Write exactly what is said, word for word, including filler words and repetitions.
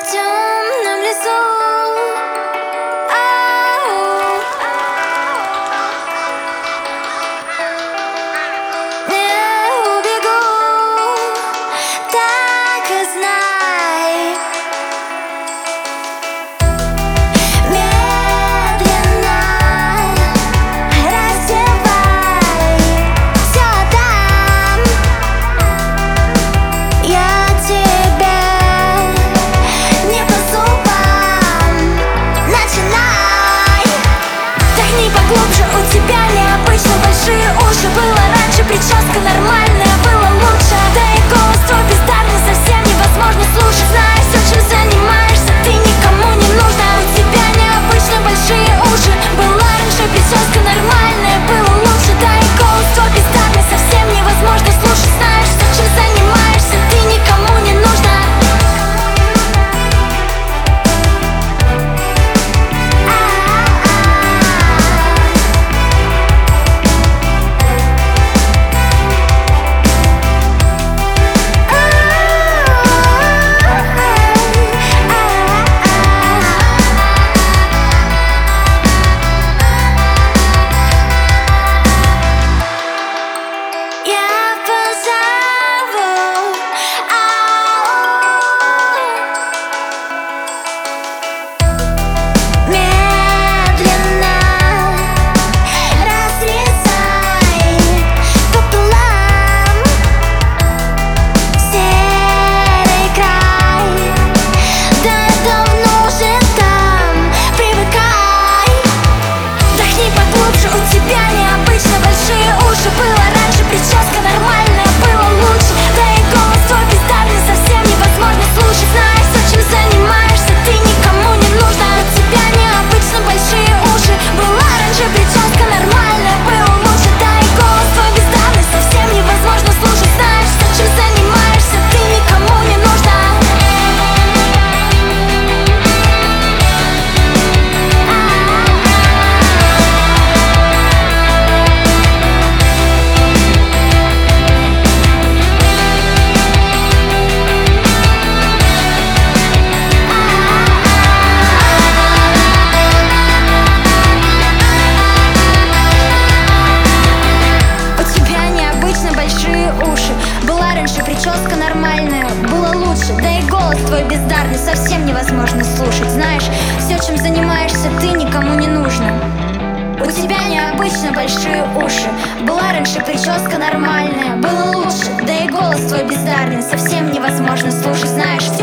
темном лесу. Ау. Не убегу, так и знай. Медленно раздевай, всё отдам я тебе. Не по зубам, начинай. Вдохни поглубже, у тебя необычно большие уши. Было раньше, прическа нормальная, было лучше. Да и голос твой бездарный, совсем невозможно слушать. Знаешь, все, чем занимаешься, ты никому не нужна. У тебя необычно большие уши. Была раньше, прическа нормальная, было лучше. Да и голос твой бездарный, совсем невозможно слушать. Знаешь, все, чем занимаешься, ты никому не нужна. Я позову, ау. Медленно разрезай пополам серый край. Да давно уже там, привыкай. Вдохни поглубже, у тебя необычно большие уши. Было раньше, прическа нормальная, было лучше. Да и голос твой бездарный, совсем невозможно слушать. Знаешь, все, чем занимаешься, ты никому не нужна. У тебя необычно большие уши. Была раньше, прическа нормальная, было лучше. Да и голос твой бездарный, совсем невозможно слушать. Знаешь, все, чем занимаешься, ты никому не нужна. У тебя необычно большие уши. Была раньше, прическа нормальная, было лучше. Да и голос твой бездарный, совсем невозможно слушать. Знаешь, все, чем занимаешься, ты никому не нужно. У тебя необычно большие уши. Была раньше, прическа нормальная, было лучше. Да и голос твой бездарный, совсем невозможно слушать. Знаешь,